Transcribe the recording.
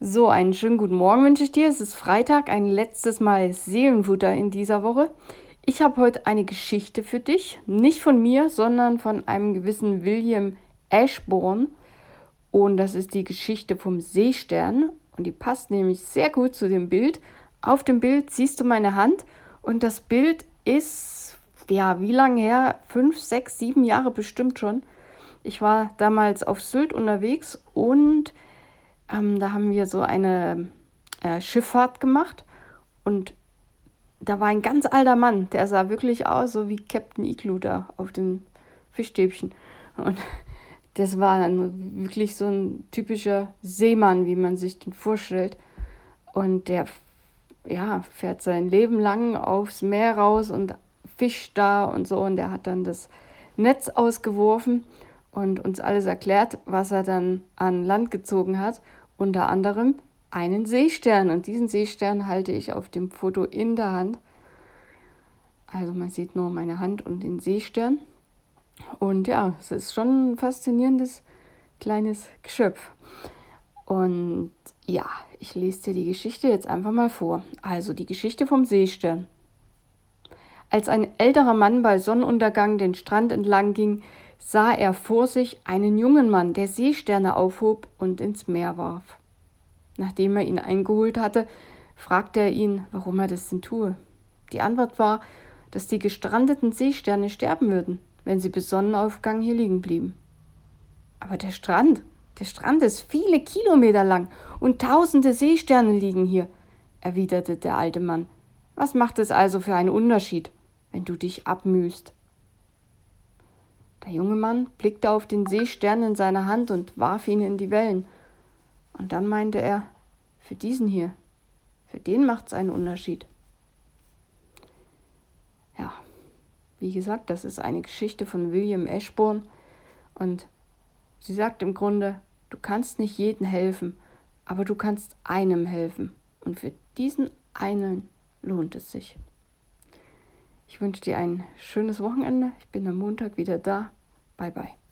So, einen schönen guten Morgen wünsche ich dir. Es ist Freitag, ein letztes Mal Seelenfutter in dieser Woche. Ich habe heute eine Geschichte für dich, nicht von mir, sondern von einem gewissen William Ashburn. Und das ist die Geschichte vom Seestern. Und die passt nämlich sehr gut zu dem Bild. Auf dem Bild siehst du meine Hand und das Bild ist, ja, wie lange her? 5, 6, 7 Jahre bestimmt schon. Ich war damals auf Sylt unterwegs und da haben wir so eine Schifffahrt gemacht und da war ein ganz alter Mann, der sah wirklich aus, so wie Captain Igloo da auf den Fischstäbchen. Und das war dann wirklich so ein typischer Seemann, wie man sich den vorstellt. Und der, ja, fährt sein Leben lang aufs Meer raus und fischt da und so. Und der hat dann das Netz ausgeworfen und uns alles erklärt, was er dann an Land gezogen hat. Unter anderem einen Seestern. Und diesen Seestern halte ich auf dem Foto in der Hand. Also man sieht nur meine Hand und den Seestern. Und ja, es ist schon ein faszinierendes kleines Geschöpf. Und ja, ich lese dir die Geschichte jetzt einfach mal vor. Also die Geschichte vom Seestern. Als ein älterer Mann bei Sonnenuntergang den Strand entlang ging, sah er vor sich einen jungen Mann, der Seesterne aufhob und ins Meer warf. Nachdem er ihn eingeholt hatte, fragte er ihn, warum er das denn tue. Die Antwort war, dass die gestrandeten Seesterne sterben würden, wenn sie bis Sonnenaufgang hier liegen blieben. Aber der Strand ist viele Kilometer lang und tausende Seesterne liegen hier, erwiderte der alte Mann. Was macht es also für einen Unterschied, wenn du dich abmühst? Der junge Mann blickte auf den Seestern in seiner Hand und warf ihn in die Wellen. Und dann meinte er, für diesen hier, für den macht's einen Unterschied. Ja, wie gesagt, das ist eine Geschichte von William Ashburn und sie sagt im Grunde, du kannst nicht jedem helfen, aber du kannst einem helfen. Und für diesen einen lohnt es sich. Ich wünsche dir ein schönes Wochenende. Ich bin am Montag wieder da. Bye bye.